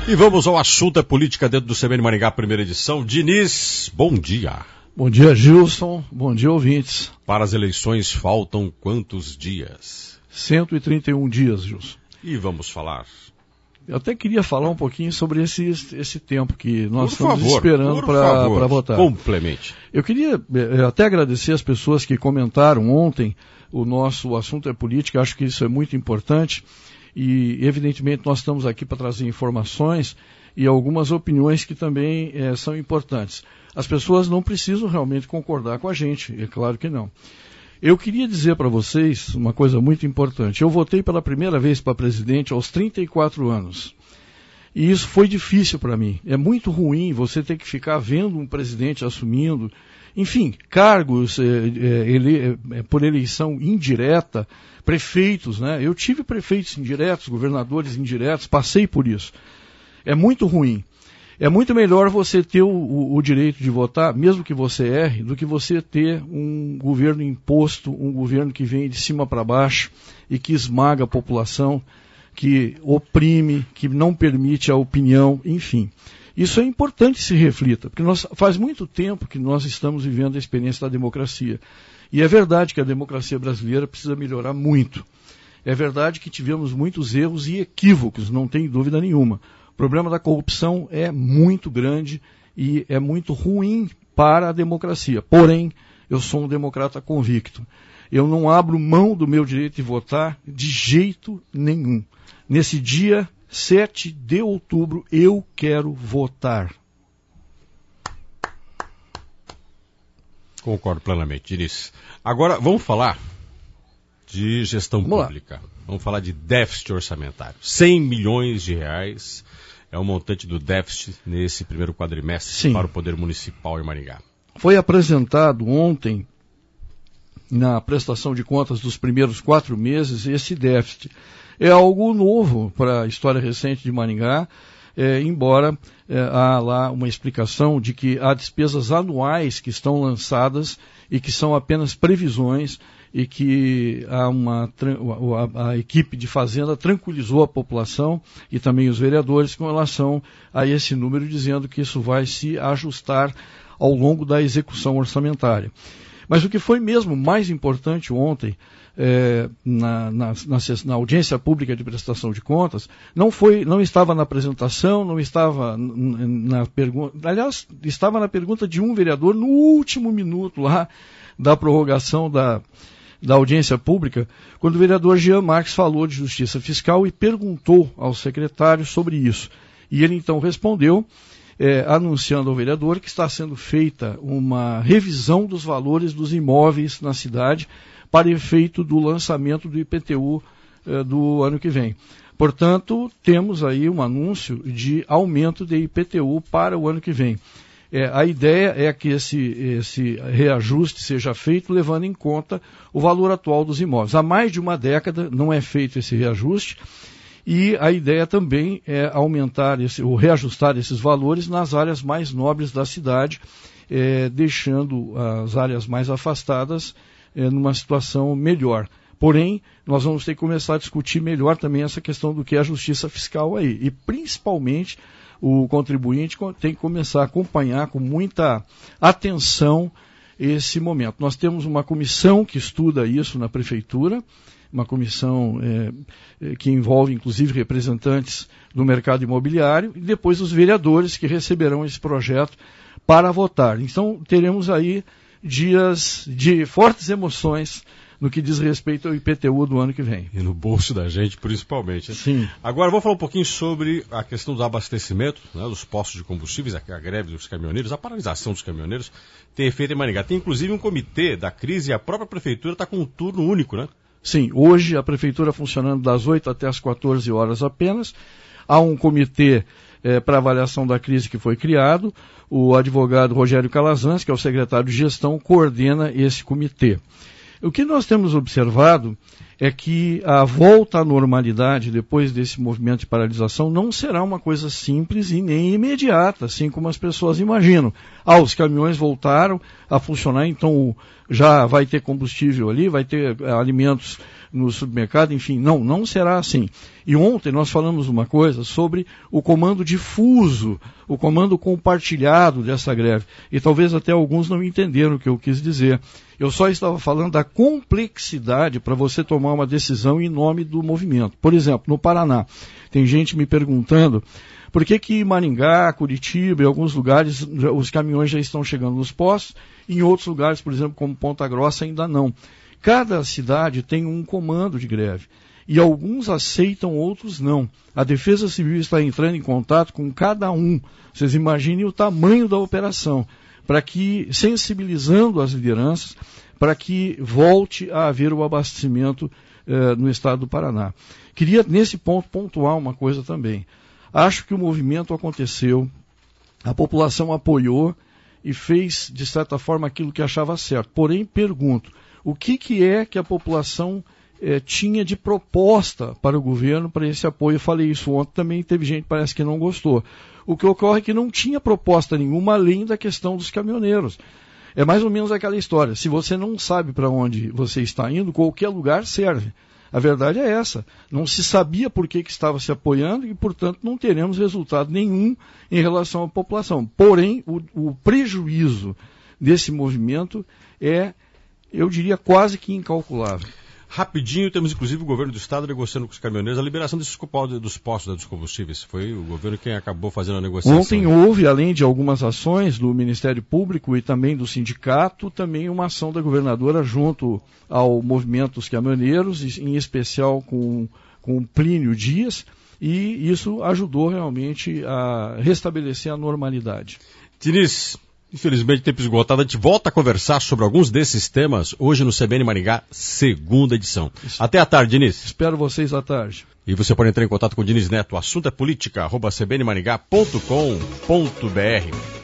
E vamos ao assunto da política dentro do CBN Maringá, primeira edição. Diniz, bom dia. Bom dia, Gilson. Bom dia, ouvintes. Para as eleições faltam quantos dias? 131 dias, Gilson. E vamos falar? Eu até queria falar um pouquinho sobre esse tempo que nós por estamos favor, esperando para votar. Complemente. Eu queria até agradecer as pessoas que comentaram ontem o nosso assunto é política. Acho que isso é muito importante e, evidentemente, nós estamos aqui para trazer informações e algumas opiniões que também são importantes. As pessoas não precisam realmente concordar com a gente, é claro que não. Eu queria dizer para vocês uma coisa muito importante. Eu votei pela primeira vez para presidente aos 34 anos. E isso foi difícil para mim. É muito ruim você ter que ficar vendo um presidente assumindo, enfim, cargos por eleição indireta, prefeitos, né? Eu tive prefeitos indiretos, governadores indiretos, passei por isso. É muito ruim. É muito melhor você ter o direito de votar, mesmo que você erre, do que você ter um governo imposto, um governo que vem de cima para baixo e que esmaga a população, que oprime, que não permite a opinião, enfim. Isso é importante que se reflita, porque faz muito tempo que nós estamos vivendo a experiência da democracia. E é verdade que a democracia brasileira precisa melhorar muito. É verdade que tivemos muitos erros e equívocos, não tem dúvida nenhuma. O problema da corrupção é muito grande e é muito ruim para a democracia. Porém, eu sou um democrata convicto. Eu não abro mão do meu direito de votar de jeito nenhum. Nesse dia 7 de outubro, eu quero votar. Concordo plenamente, Diniz. Agora, vamos falar de gestão pública. Vamos falar de déficit orçamentário. 100 milhões de reais é o montante do déficit nesse primeiro quadrimestre para o Poder Municipal em Maringá. Foi apresentado ontem, na prestação de contas dos primeiros 4 meses, esse déficit. É algo novo para a história recente de Maringá, embora há lá uma explicação de que há despesas anuais que estão lançadas e que são apenas previsões e que a equipe de Fazenda tranquilizou a população e também os vereadores com relação a esse número, dizendo que isso vai se ajustar ao longo da execução orçamentária. Mas o que foi mesmo mais importante ontem, na audiência pública de prestação de contas, não estava na apresentação, não estava na pergunta, aliás, estava na pergunta de um vereador no último minuto lá da prorrogação da audiência pública, quando o vereador Jean Marques falou de justiça fiscal e perguntou ao secretário sobre isso. E ele então respondeu, anunciando ao vereador que está sendo feita uma revisão dos valores dos imóveis na cidade para efeito do lançamento do IPTU do ano que vem. Portanto, temos aí um anúncio de aumento de IPTU para o ano que vem. A ideia é que esse reajuste seja feito levando em conta o valor atual dos imóveis. Há mais de uma década não é feito esse reajuste e a ideia também é ou reajustar esses valores nas áreas mais nobres da cidade, deixando as áreas mais afastadas numa situação melhor. Porém, nós vamos ter que começar a discutir melhor também essa questão do que é a justiça fiscal aí. E, principalmente, o contribuinte tem que começar a acompanhar com muita atenção esse momento. Nós temos uma comissão que estuda isso na Prefeitura, uma comissão que envolve, inclusive, representantes do mercado imobiliário, e depois os vereadores que receberão esse projeto para votar. Então, teremos aí dias de fortes emoções no que diz respeito ao IPTU do ano que vem. E no bolso da gente, principalmente. Sim. Agora, vou falar um pouquinho sobre a questão do abastecimento, né, dos postos de combustíveis, a greve dos caminhoneiros, a paralisação dos caminhoneiros tem efeito em Maringá. Tem, inclusive, um comitê da crise e a própria Prefeitura está com um turno único, né? Sim, hoje a Prefeitura funcionando das 8 até as 14 horas apenas. Há um comitê para avaliação da crise que foi criado. O advogado Rogério Calazans, que é o secretário de gestão, coordena esse comitê. O que nós temos observado é que a volta à normalidade depois desse movimento de paralisação não será uma coisa simples e nem imediata, assim como as pessoas imaginam. Os caminhões voltaram a funcionar, então já vai ter combustível ali, vai ter alimentos no supermercado, enfim, não será assim. E ontem nós falamos uma coisa sobre o comando difuso, o comando compartilhado dessa greve, e talvez até alguns não entenderam o que eu quis dizer. Eu só estava falando da complexidade para você tomar uma decisão em nome do movimento. Por exemplo, no Paraná, tem gente me perguntando por que Maringá, Curitiba, em alguns lugares os caminhões já estão chegando nos postos, em outros lugares, por exemplo, como Ponta Grossa, ainda não. Cada cidade tem um comando de greve. E alguns aceitam, outros não. A Defesa Civil está entrando em contato com cada um. Vocês imaginem o tamanho da operação, para que, sensibilizando as lideranças, para que volte a haver o abastecimento no estado do Paraná. Queria, nesse ponto, pontuar uma coisa também. Acho que o movimento aconteceu, a população apoiou e fez, de certa forma, aquilo que achava certo. Porém, pergunto, o que é que a população tinha de proposta para o governo, para esse apoio? Eu falei isso ontem, também teve gente que parece que não gostou. O que ocorre é que não tinha proposta nenhuma além da questão dos caminhoneiros. É mais ou menos aquela história, se você não sabe para onde você está indo, qualquer lugar serve. A verdade é essa, não se sabia por que estava se apoiando e, portanto, não teremos resultado nenhum em relação à população. Porém, o prejuízo desse movimento é, eu diria, quase que incalculável. Rapidinho, temos inclusive o governo do estado negociando com os caminhoneiros a liberação dos postos dos combustíveis. Foi o governo quem acabou fazendo a negociação. Ontem houve, além de algumas ações do Ministério Público e também do sindicato, também uma ação da governadora junto ao movimento dos caminhoneiros, em especial com Plínio Dias, e isso ajudou realmente a restabelecer a normalidade. Diniz, infelizmente, tempo esgotado. A gente volta a conversar sobre alguns desses temas hoje no CBN Maringá, segunda edição. Até à tarde, Diniz. Espero vocês à tarde. E você pode entrar em contato com o Diniz Neto. O assunto é política, @cbnmaringá.com.br.